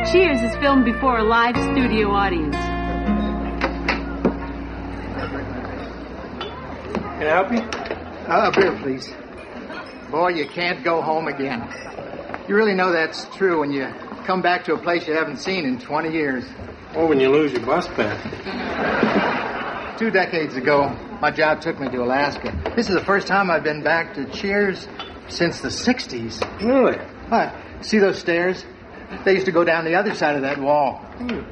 Cheers is filmed before a live studio audience. Can I help you? A beer, please. Boy, you can't go home again. You really know that's true when you come back to a place you haven't seen in 20 years. Or when you lose your bus pass. 2 decades ago, my job took me to Alaska. This is the first time I've been back to Cheers since the 60s. Really? What? See those stairs? They used to go down the other side of that wall.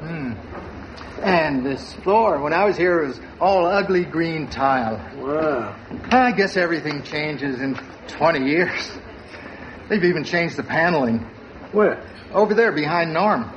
And this floor, when I was here, it was all ugly green tile. Wow. I guess everything changes in 20 years. They've even changed the paneling. Where? Over there, behind Norm.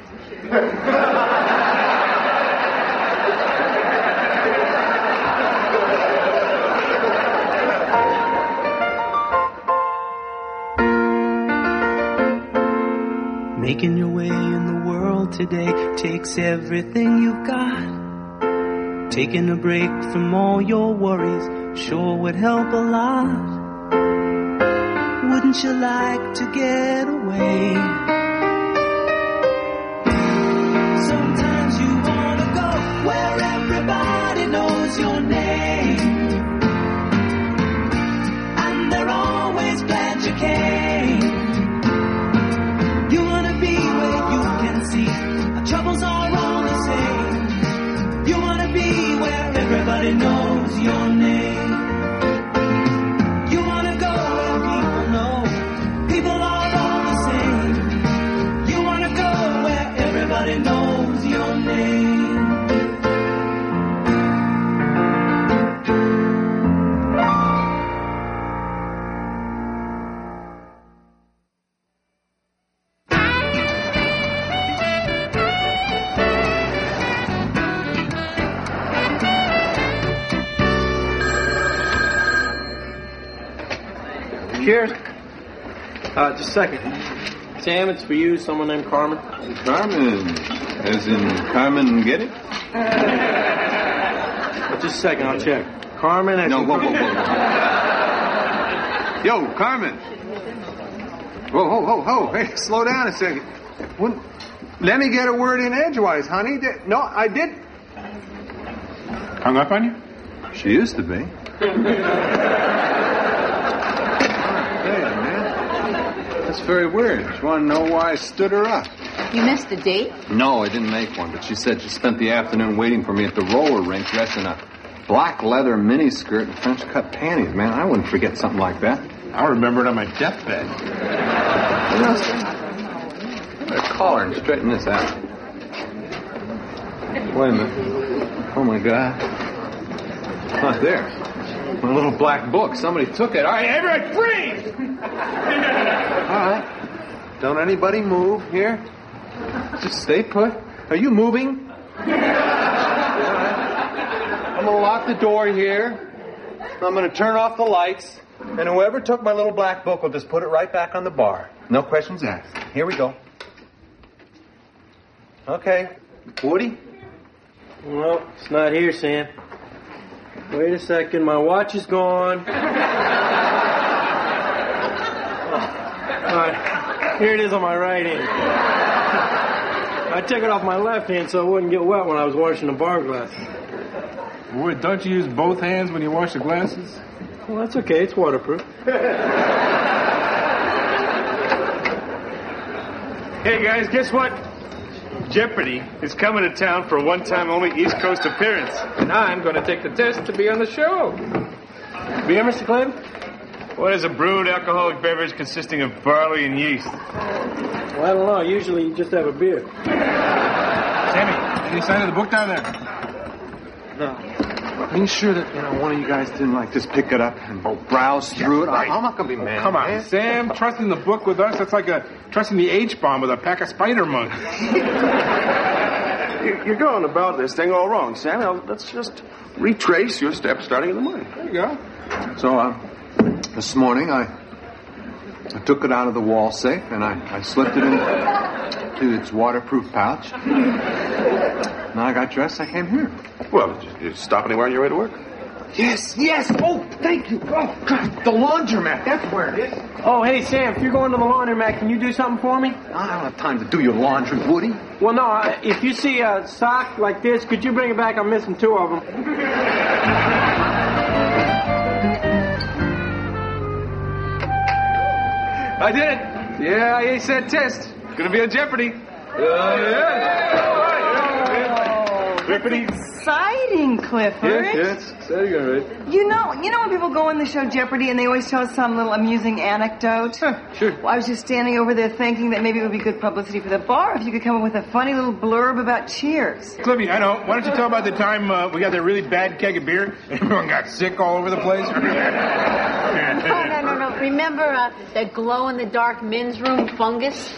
Making your way in the world today takes everything you've got. Taking a break from all your worries sure would help a lot. Wouldn't you like to get away? Sometimes you wanna go where everybody knows your name, and they're always glad you came. You wanna be where you can see our troubles are all the same. You wanna be where everybody knows your name. You wanna go where people know people are all the same. You wanna go where everybody knows your name. Cheers. Just a second. Sam, it's for you, someone named Carmen. Carmen? As in Carmen get it? Just a second, I'll check. Carmen, I No, think... whoa. Yo, Carmen. Whoa. Hey, slow down a second. Let me get a word in edgewise, honey. No, I did. Hung up on you? She used to be. That's very weird. You want to know why I stood her up? You missed the date? No, I didn't make one, but she said she spent the afternoon waiting for me at the roller rink dressed in a black leather miniskirt and French cut panties. Man, I wouldn't forget something like that. I remember it on my deathbed. Better call her and straighten this out. Wait a minute. Oh, my God. Not there. My little black book. Somebody took it. All right, everybody freeze! All right. Don't anybody move here. Just stay put. Are you moving? All right. I'm going to lock the door here. I'm going to turn off the lights. And whoever took my little black book will just put it right back on the bar. No questions asked. Here we go. Okay. Woody? Well, it's not here, Sam. Wait a second, my watch is gone. All right, here it is on my right hand. I took it off my left hand so it wouldn't get wet when I was washing the bar glasses. What, don't you use both hands when you wash the glasses? Well, that's okay, it's waterproof. Hey, guys, guess what? Jeopardy is coming to town for a one-time only East Coast appearance. And I'm going to take the test to be on the show. Beer, Mr. Clem? What is a brewed alcoholic beverage consisting of barley and yeast? Well, I don't know. Usually you just have a beer. Sammy, any sign of the book down there? No. Are you sure that, one of you guys didn't, just pick it up and browse through it? Right. I'm not going to be mad. Come on, man. Sam, trusting the book with us, that's like trusting the H-bomb with a pack of spider monks. You're going about this thing all wrong, Sam. Now, let's just retrace your steps starting in the morning. There you go. So, this morning, I took it out of the wall safe, and I slipped it into its waterproof pouch. Now I got dressed, I came here. Well, did you stop anywhere on your way to work? Yes. Oh, thank you. Oh, God, the laundromat. That's where it is. Oh, hey, Sam, if you're going to the laundromat, can you do something for me? I don't have time to do your laundry, Woody. Well, no, if you see a sock like this, could you bring it back? I'm missing 2 of them. I did it. Yeah, I aced that test. Gonna be on Jeopardy. Jeopardy. Exciting, Clifford. Yes, exciting, all right. You know when people go on the show Jeopardy and they always tell some little amusing anecdote? Sure. Well, I was just standing over there thinking that maybe it would be good publicity for the bar if you could come up with a funny little blurb about Cheers. Clippy, I know. Why don't you tell about the time we got that really bad keg of beer and everyone got sick all over the place? No. Remember that glow-in-the-dark men's room fungus?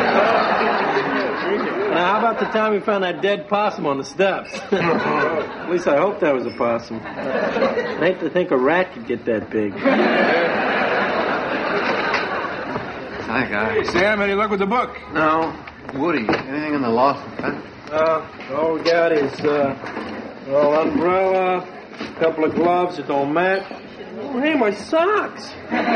Now, how about the time we found that dead possum on the steps? At least I hope that was a possum. I hate to think a rat could get that big. Hi, guys. Sam, any luck with the book? No. Woody, anything in the loft and found? All we got is umbrella, a couple of gloves that don't match. Oh, hey, my socks.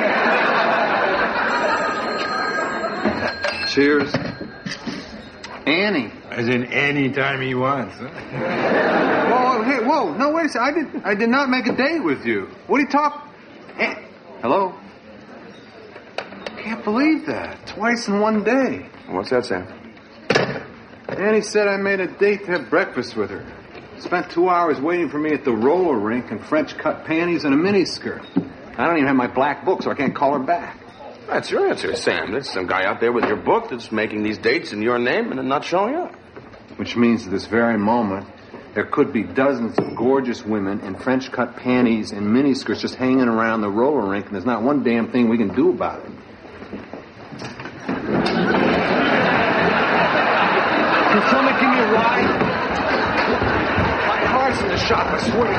Cheers. Annie. As in any time he wants. Huh? Whoa. No, wait a second. I did not make a date with you. What are you talking? Hello? Can't believe that. Twice in one day. What's that, Sam? Annie said I made a date to have breakfast with her. Spent 2 hours waiting for me at the roller rink in French cut panties and a miniskirt. I don't even have my black book, so I can't call her back. That's your answer, Sam. There's some guy out there with your book that's making these dates in your name and then not showing up. Which means at this very moment, there could be dozens of gorgeous women in French cut panties and miniskirts just hanging around the roller rink, and there's not one damn thing we can do about it. Can someone give me a ride? My car's in the shop, I swear.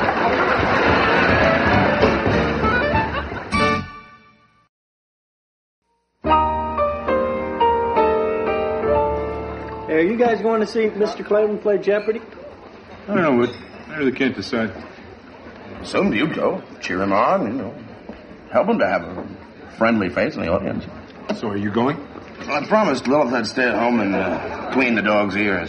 Hey, are you guys going to see Mr. Clayton play Jeopardy? I don't know, Wood. I really can't decide. So do you, Joe. Cheer him on, Help him to have a friendly face in the audience. So are you going? Well, I promised Lilith I'd stay at home and clean the dog's ears.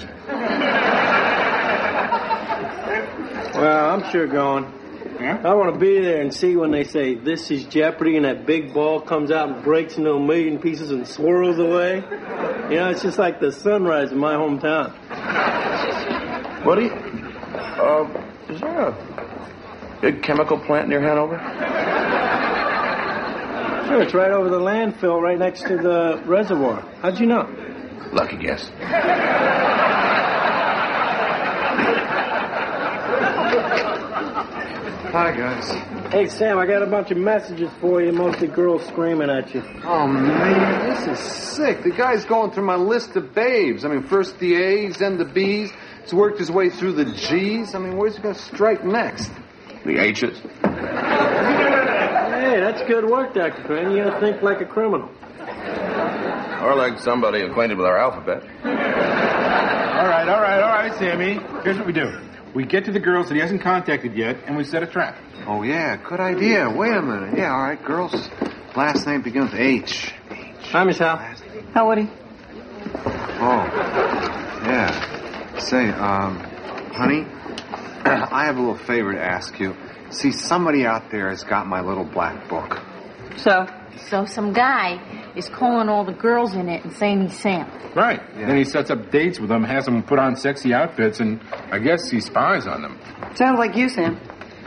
Well, I'm sure going. Yeah? I want to be there and see when they say, "This is Jeopardy," and that big ball comes out and breaks into a million pieces and swirls away. It's just like the sunrise in my hometown. Buddy, is there a big chemical plant near Hanover? Sure, it's right over the landfill right next to the reservoir. How'd you know? Lucky guess. Hi, guys. Hey, Sam, I got a bunch of messages for you, mostly girls screaming at you. Oh, man, this is sick. The guy's going through my list of babes. First the A's, then the B's. He's worked his way through the G's. Where's he going to strike next? The H's. Hey, that's good work, Dr. Crane. You gotta think like a criminal. Or like somebody acquainted with our alphabet. All right, Sammy. Here's what we do. We get to the girls that he hasn't contacted yet, and we set a trap. Oh, yeah, good idea. Wait a minute. Yeah, all right, girls. Last name begins with H. Hi, Miss Hal. How would he? Oh, yeah. Say, honey, I have a little favor to ask you. See, somebody out there has got my little black book. So some guy is calling all the girls in it and saying he's Sam. Right. Yeah. Then he sets up dates with them, has them put on sexy outfits, and I guess he spies on them. sounds like you, Sam.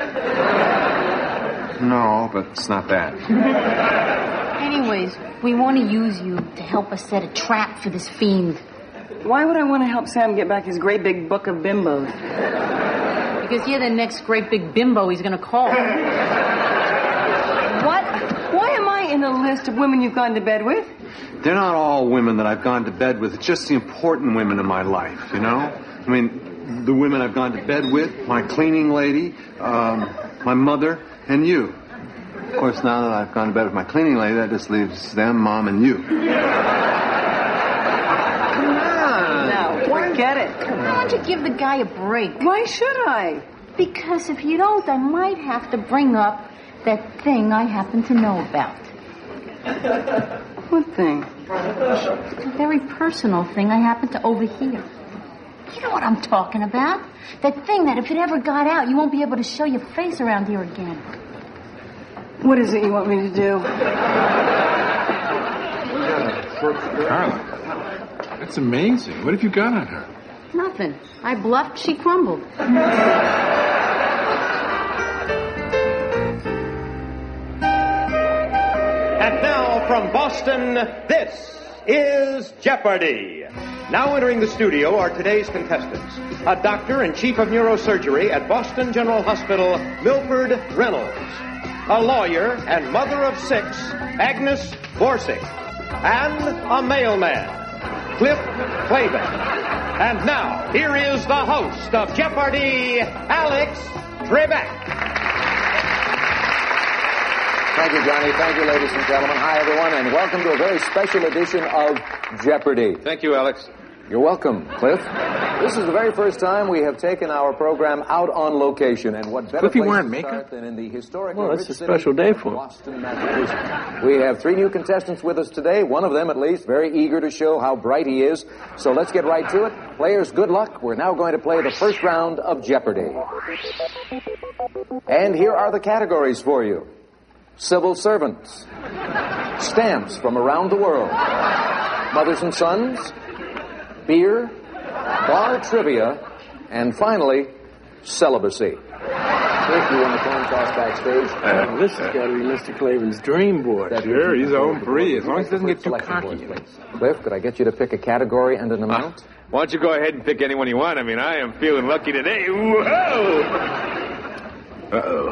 No, but it's not that. Anyways, we want to use you to help us set a trap for this fiend. Why would I want to help Sam get back his great big book of bimbos? Because you're the next great big bimbo he's going to call. What? Why am I in the list of women you've gone to bed with? They're not all women that I've gone to bed with. It's just the important women in my life, the women I've gone to bed with, my cleaning lady, my mother, and you. Of course, now that I've gone to bed with my cleaning lady, that just leaves them, Mom, and you. No, forget it. Why don't you give the guy a break? Why should I? Because if you don't, I might have to bring up that thing I happen to know about. What thing? A very personal thing I happen to overhear. You know what I'm talking about. That thing that if it ever got out, you won't be able to show your face around here again. What is it you want me to do? Carla, that's amazing. What have you got on her? Nothing. I bluffed, she crumbled. And now from Boston, this is Jeopardy! Now entering the studio are today's contestants. A doctor and chief of neurosurgery at Boston General Hospital, Milford Reynolds. A lawyer and mother of 6, Agnes Borsig. And a mailman, Cliff Clavin. And now, here is the host of Jeopardy, Alex Trebek. Thank you, Johnny. Thank you, ladies and gentlemen. Hi, everyone, and welcome to a very special edition of Jeopardy! Thank you, Alex. You're welcome, Cliff. This is the very first time we have taken our program out on location, and what better Cliffy place wearing to makeup? start than in the historic Well, it's a special day for him. Boston, Massachusetts. We have 3 new contestants with us today, one of them at least, very eager to show how bright he is. So let's get right to it. Players, good luck. We're now going to play the first round of Jeopardy! And here are the categories for you. Civil servants, stamps from around the world, mothers and sons, beer, bar trivia, and finally, celibacy. If you want to coin toss backstage, This has got to be Mr. Clavin's dream board. Sure, he's home free, as long as he doesn't get too cocky. Cliff, could I get you to pick a category and an amount? Why don't you go ahead and pick anyone you want? I mean, I am feeling lucky today. Whoa! Uh-oh.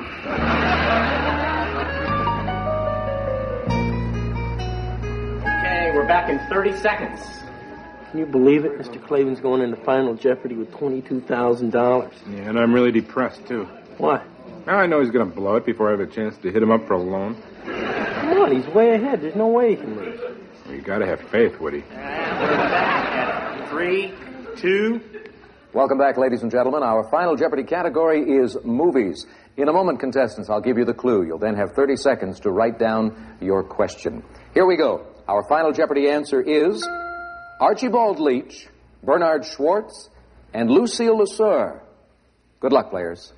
Okay, we're back in 30 seconds. Can you believe it? Mr. Clavin's going into Final Jeopardy with $22,000. Yeah, and I'm really depressed, too. Why? Now I know he's going to blow it before I have a chance to hit him up for a loan. Come on, he's way ahead. There's no way he can lose. Well, you got to have faith, Woody. And 3, 2. Welcome back, ladies and gentlemen. Our Final Jeopardy category is movies. In a moment, contestants, I'll give you the clue. You'll then have 30 seconds to write down your question. Here we go. Our Final Jeopardy answer is Archibald Leach, Bernard Schwartz, and Lucille Lesueur. Good luck, players.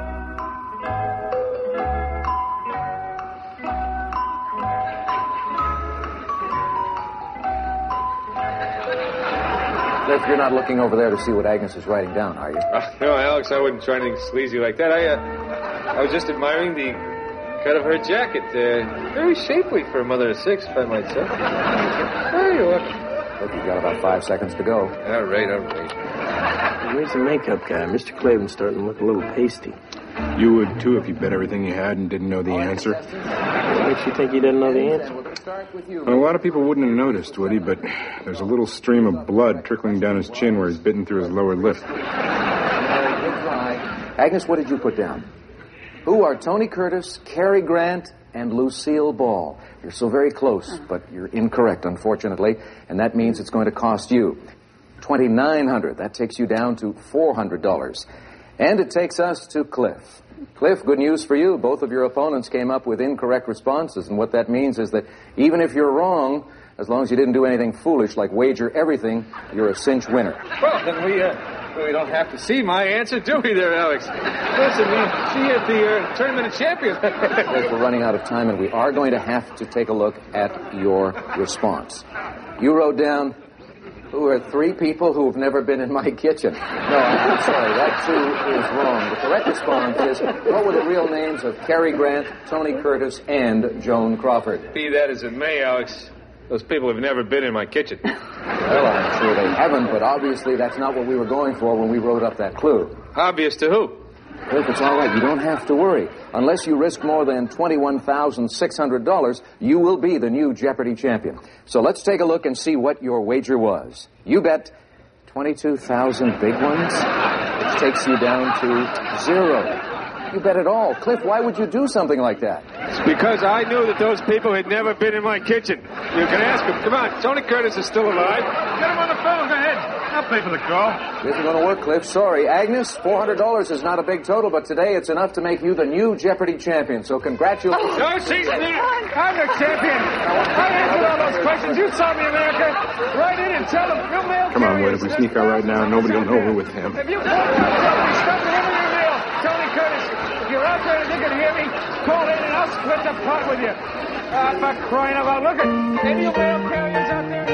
Cliff, you're not looking over there to see what Agnes is writing down, are you? No, Alex, I wouldn't try anything sleazy like that. I was just admiring the cut of her jacket. Very shapely for a mother of 6, if I might say. Very welcome. Look, you've got about 5 seconds to go. All right. Where's the makeup guy? Mr. Clavin's starting to look a little pasty. You would, too, if you bet everything you had and didn't know the answer. What makes you think he doesn't know the answer? Well, a lot of people wouldn't have noticed, Woody, but there's a little stream of blood trickling down his chin where he's bitten through his lower lip. Agnes, what did you put down? Who are Tony Curtis, Cary Grant, and Lucille Ball? You're so very close, but you're incorrect, unfortunately, and that means it's going to cost you $2,900. That takes you down to $400. And it takes us to Cliff. Cliff, good news for you. Both of your opponents came up with incorrect responses, and what that means is that even if you're wrong, as long as you didn't do anything foolish like wager everything, you're a cinch winner. Well, then we don't have to see my answer, do we there, Alex? Listen, she hit the Tournament of Champions. Cliff, we're running out of time, and we are going to have to take a look at your response. You wrote down, who are 3 people who have never been in my kitchen. No, I'm sorry, that too is wrong. The correct response is, what were the real names of Cary Grant, Tony Curtis, and Joan Crawford? Be that as it may, Alex, those people have never been in my kitchen. Well, I'm sure they haven't, but obviously that's not what we were going for when we wrote up that clue. Obvious to who? Cliff, it's all right. You don't have to worry. Unless you risk more than $21,600, you will be the new Jeopardy champion. So let's take a look and see what your wager was. You bet 22,000 big ones, which takes you down to 0. You bet it all. Cliff, why would you do something like that? It's because I knew that those people had never been in my kitchen. You can ask them. Come on, Tony Curtis is still alive. Get him on the phone. Go ahead. I'll pay for the call. This isn't going to work, Cliff. Sorry. Agnes, $400 is not a big total, but today it's enough to make you the new Jeopardy champion. So congratulations. No, she's me. I'm the champion. I answered all those questions. You saw me, America. Write in and tell them. Come on, Wood. If we sneak out right now, nobody will know we're with him. If you call Jeopardy, stop the him in your mail. Tony Curtis. If you're out there and you can hear me, call in and I'll split the pot with you. I'm not crying out loud. Look at any of mail carriers out there.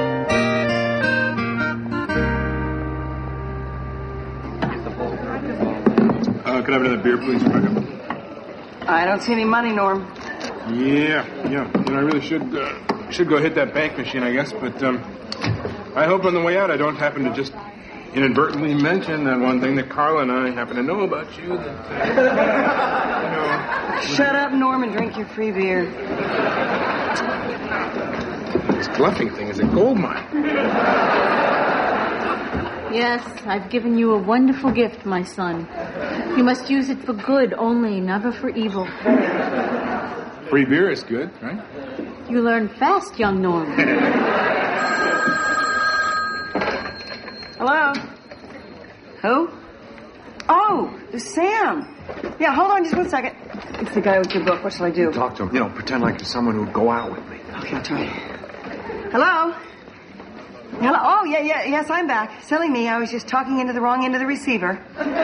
Could I have another beer, please, Rebecca? I don't see any money, Norm. Yeah. You know, I really should go hit that bank machine, I guess, but I hope on the way out I don't happen to just inadvertently mention that one thing that Carla and I happen to know about you. That, Shut up, Norm, and drink your free beer. This bluffing thing is a gold mine. Yes, I've given you a wonderful gift, my son. You must use it for good only, never for evil. Free beer is good, right? You learn fast, young Norm. Hello? Who? Oh, Sam. Yeah, hold on just 1 second. It's the guy with your book. What shall I do? Talk to him. You know, pretend like you're someone who'd go out with me. Okay, I'll try. Hello? Hello? Oh, yes, I'm back. Silly me, I was just talking into the wrong end of the receiver.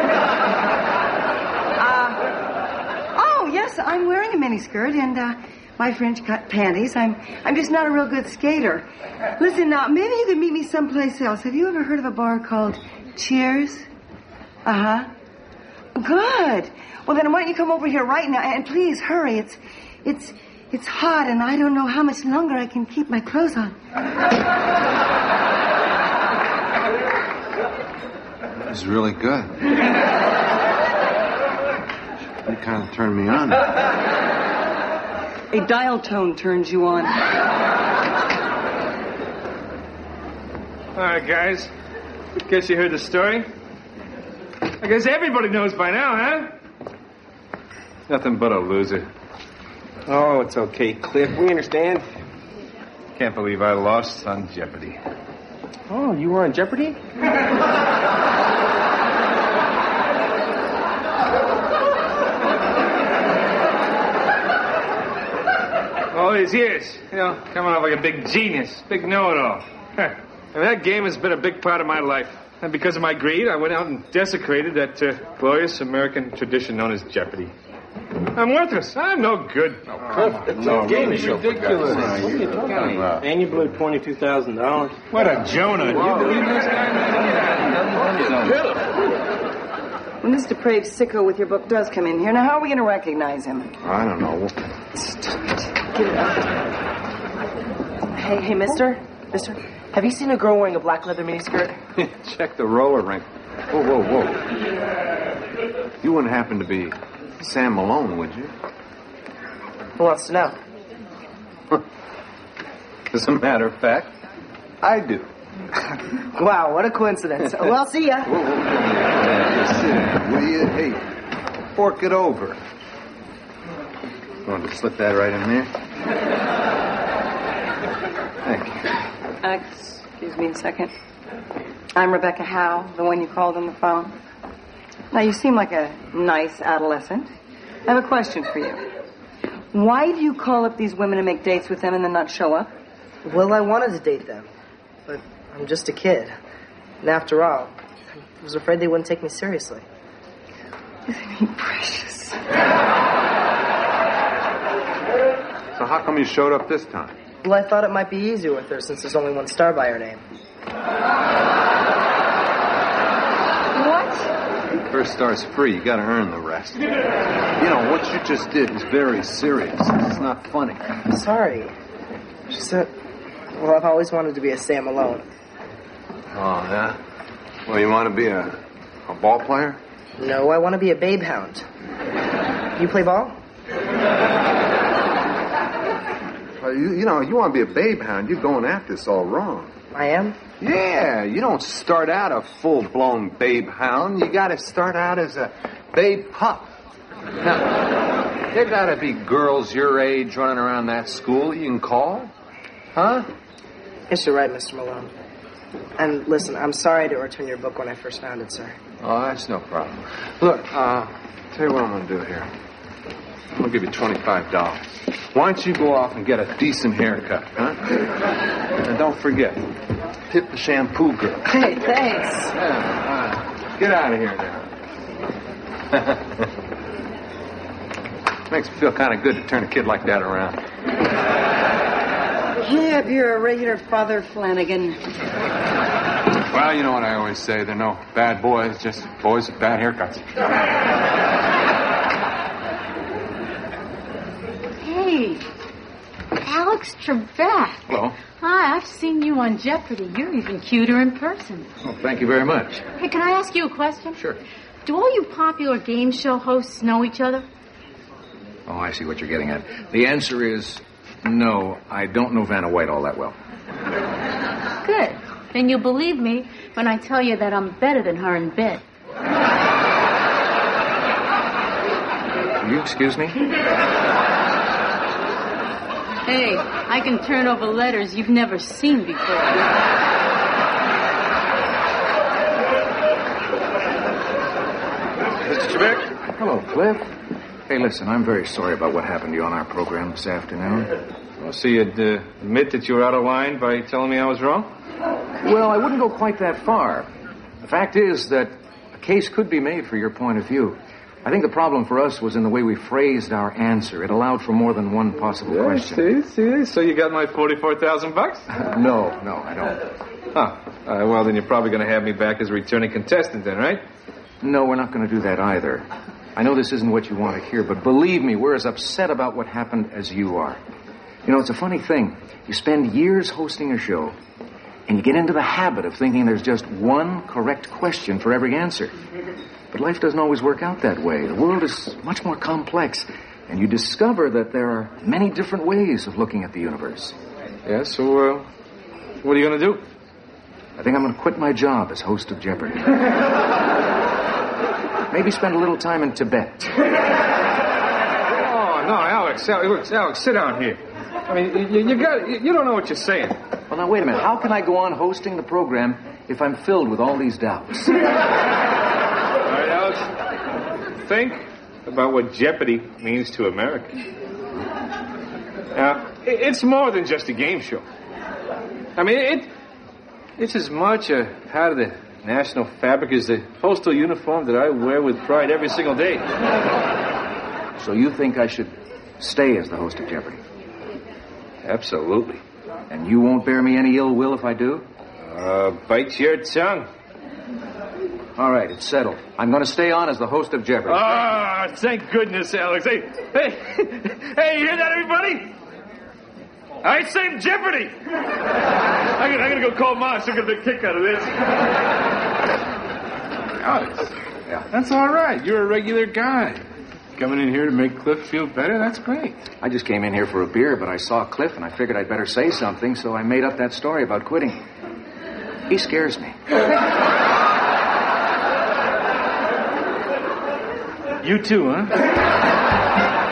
Oh, yes, I'm wearing a miniskirt and, my French cut panties. I'm just not a real good skater. Listen, now, maybe you could meet me someplace else. Have you ever heard of a bar called Cheers? Uh-huh. Good. Well, then why don't you come over here right now, and please hurry. It's hot, and I don't know how much longer I can keep my clothes on. That was really good. You kind of turned me on. A dial tone turns you on. All right, guys. Guess you heard the story. I guess everybody knows by now, huh? Nothing but a loser. Oh, it's okay, Cliff. We understand. Can't believe I lost on Jeopardy. Oh, you were on Jeopardy? All these years, you know, coming off like a big genius, big know-it-all. I mean, that game has been a big part of my life. And because of my greed, I went out and desecrated that glorious American tradition known as Jeopardy. I'm worthless. I'm no good. No, game is ridiculous. What are you talking about? And you blew $22,000. What a Jonah. Wow. You believe this guy? When this depraved sicko with your book does come in here, now how are we going to recognize him? I don't know. Hey, mister? Mister, have you seen a girl wearing a black leather miniskirt? Check the roller rink. Whoa. You wouldn't happen to be Sam Malone, would you? Who wants to know? As a matter of fact, I do. Wow, what a coincidence. Well, see ya. Whoa. Sit down, will you? Hey, fork it over. Want to slip that right in there? Thank you. Excuse me a second. I'm Rebecca Howe, the one you called on the phone. Now, you seem like a nice adolescent. I have a question for you. Why do you call up these women and make dates with them and then not show up? Well, I wanted to date them, but I'm just a kid. And after all, I was afraid they wouldn't take me seriously. Isn't he precious? So how come you showed up this time? Well, I thought it might be easier with her since there's only one star by her name. What? First star's free. You gotta earn the rest. You know, what you just did is very serious. It's not funny. I'm sorry. She said, well, I've always wanted to be a Sam Malone. Oh, yeah? Well, you want to be a ball player? No, I want to be a babe hound. You play ball? You know, you want to be a babe hound, you're going at this all wrong. I am? Yeah, you don't start out a full-blown babe hound. You got to start out as a babe pup. Now, there got to be girls your age running around that school you can call. Huh? Yes, you're right, Mr. Malone. And listen, I'm sorry I didn't return your book when I first found it, sir. Oh, that's no problem. Look, tell you what I'm going to do here. I'm going to give you $25. Why don't you go off and get a decent haircut, huh? And don't forget, tip the shampoo girl. Hey, thanks. Yeah, get out of here now. Makes me feel kind of good to turn a kid like that around. Yep, you're a regular Father Flanagan. Well, you know what I always say. There are no bad boys, just boys with bad haircuts. Hey, Alex Trebek. Hello. Hi, I've seen you on Jeopardy. You're even cuter in person. Oh, thank you very much. Hey, can I ask you a question? Sure. Do all you popular game show hosts know each other? Oh, I see what you're getting at. The answer is no, I don't know Vanna White all that well. Good. Then you'll believe me when I tell you that I'm better than her in bed. Will you excuse me? Hey, I can turn over letters you've never seen before. Mr. Trebek? Hello, Cliff. Hey, listen, I'm very sorry about what happened to you on our program this afternoon. Well, so you'd admit that you were out of line by telling me I was wrong? Well, I wouldn't go quite that far. The fact is that a case could be made for your point of view. I think the problem for us was in the way we phrased our answer. It allowed for more than one possible question. See? So you got my $44,000? No, I don't. Huh. Well, then you're probably going to have me back as a returning contestant then, right? No, we're not going to do that either. I know this isn't what you want to hear, but believe me, we're as upset about what happened as you are. You know, it's a funny thing. You spend years hosting a show, and you get into the habit of thinking there's just one correct question for every answer. But life doesn't always work out that way. The world is much more complex, and you discover that there are many different ways of looking at the universe. Yeah, so, what are you going to do? I think I'm going to quit my job as host of Jeopardy. Maybe spend a little time in Tibet. Oh, no, Alex, sit down here. I mean, you don't know what you're saying. Well, now, wait a minute. How can I go on hosting the program if I'm filled with all these doubts? All right, Alex, think about what Jeopardy means to America. Now, it's more than just a game show. I mean, it's as much a part of the national fabric as the postal uniform that I wear with pride every single day. So you think I should stay as the host of Jeopardy? Absolutely. And you won't bear me any ill will if I do? Bite your tongue. All right, it's settled. I'm going to stay on as the host of Jeopardy. Ah, thank goodness, Alex. Hey, you hear that, everybody? I saved Jeopardy! I'm gonna go call Ma. She'll get a big kick out of this. Alex, that's all right. You're a regular guy. Coming in here to make Cliff feel better, that's great. I just came in here for a beer, but I saw Cliff and I figured I'd better say something, so I made up that story about quitting. He scares me. You too, huh?